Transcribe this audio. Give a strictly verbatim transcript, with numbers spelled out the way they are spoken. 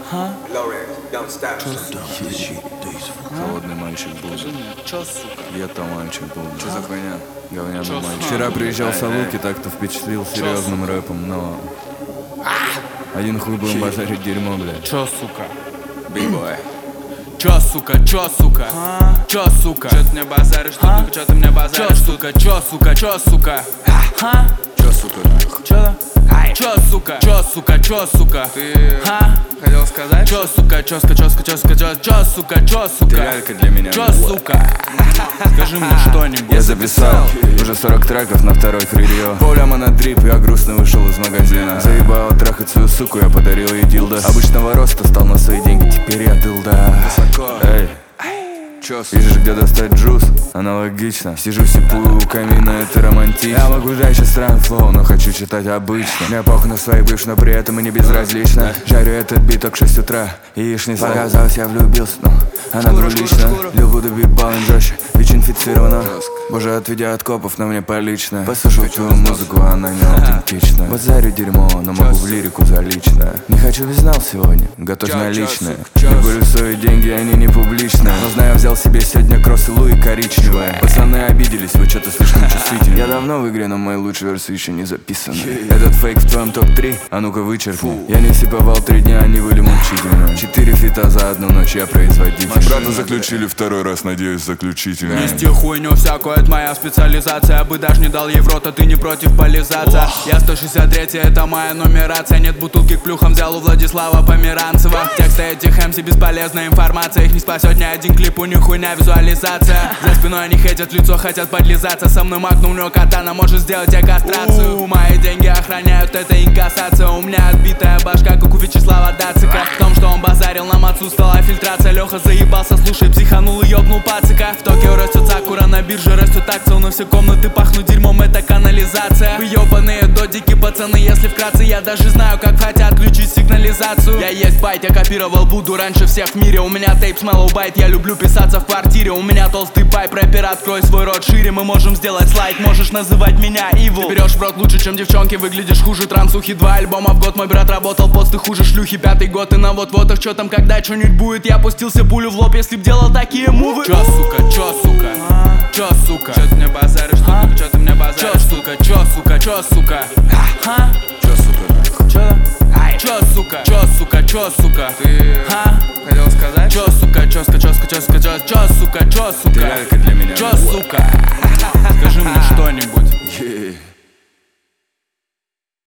Холодный мальчик был. Чё, сука? Я-то мальчик был. Чё за хуйня? Говняный Чё, мальчик. сука? Вчера приезжал Ай, Салуки, так-то впечатлил серьезным рэпом, но... Один хуй будем базарить дерьмо, блядь. Чё, сука? Биг-бой. Чё, сука, чё, сука? Чё, сука? Чё ты мне базаришь, сука? Чё ты мне базаришь, сука? Чё, сука, чё, сука? Чё, сука? Чё? Чё, сука? Чё, сука, чё, сука? Ты хотел сказать? Чё, сука, чё, сука, чё, сука, чё, сука, чё, чё, сука, чё, сука? Ты лялька для меня. Чё, сука? Скажи мне что-нибудь. Я записал уже сорок треков на второй крыльё. Поляма на дрип, я грустно вышел из магазина. Заебало трахать свою суку, я подарил ей дилдо. Обычного роста стал на свои деньги, теперь я дылда. Эй, ищешь, где достать джуз? Аналогично. Сижу сипую у камина, это романтично. Я могу дать сейчас странный флоу, но хочу читать обычно. Мне похуй на своих бывших, но при этом и не безразлично. Жарю этот биток в шесть утра, яичный слой. Показалось, я влюбился, но она двулична. Люблю добить баллон жестче, ВИЧ-инфицирована. Боже, отведя от копов, на мне полично. Послушал твою музыку, она не аутентична. Базарю дерьмо, но могу в лирику залично. Не хочу безнал сегодня, готовь наличные. Не говорю свои деньги, они не публичные. Но знаю, взял себе сегодня кроссы Луи коричневые. Пацаны обиделись, вы что-то слишком чувствительны. Я давно в игре, но мои лучшие версы еще не записаны. Этот фейк в твоем топ три, а ну-ка вычеркни. Я не сиповал три дня, они были мучительны. Четыре фита за одну ночь, я производитель. Брата заключили второй раз, надеюсь, заключительно. Нести хуйню всякую, это моя специализация. Я бы даже не дал ей в рот, а ты не против полизаться. Я сто шестьдесят три, это моя нумерация. Нет бутылки к плюхам, взял у Владислава Померанцева. Тексты этих эмси бесполезная информация. Их не спасет ни один клип, у них хуйня визуализация. За спиной они хейтят лицо, хотят подлизаться. Со мной макнул, у него катана может сделать тебе кастрацию. У, мои деньги охраняют, это инкассация. У меня отбитая башка, как у Вячеслава Дацика. В том, что он базарил, нам отсутствовала фильтрация. Леха заебался, слушай, психанул и ёбнул пацика. В Токио растет сакура, на бирже растет акция. Но все комнаты пахнут дерьмом, это канализация. Вы ёбаные додики, пацаны, если вкратце. Я даже знаю, как хотят отключить сигнализацию. Я есть байт, я копировал Буду раньше всех в мире. У меня тейп с Mellow Byte, я люблю писаться в квартире. У меня толстый пайп, рэпер, открой свой рот шире. Мы можем сделать слайд, можешь называть меня evil. Ты берешь в рот лучше, чем девчонки, выглядишь хуже трансухи. Два альбома в год, мой брат работал, пост ты хуже шлюхи. Пятый год и на вот-вот, чё там, когда что-нибудь будет. Я пустился пулю в лоб, если б делал такие мувы. Чё, сука, чё, сука? Чё, сука? Чё ты мне базаришь, сука? Чё ты мне базаришь? Чё, сука, чё, сука, чё, сука? Чё, сука? Чё? Чё, сука? Чё, сука, чё, сука? Ты хотел сказать? Чё, сука, чё, сука, чё, сука, чё, сука, чё, чё, сука, чё, сука? Ты лялька для меня. Чё, сука? Скажи мне что-нибудь.